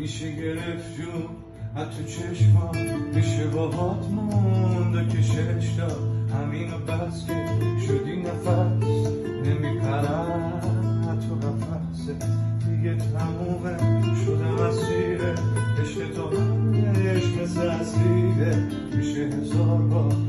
میشه گرفت جون حتی چشمام، میشه باهات موند که ششتا همینو بس که شدی نفس نمیپرم تو قفصه دیگه تمومه شده مسیره عشق تو همش مثل اسیره میشه 1000 بار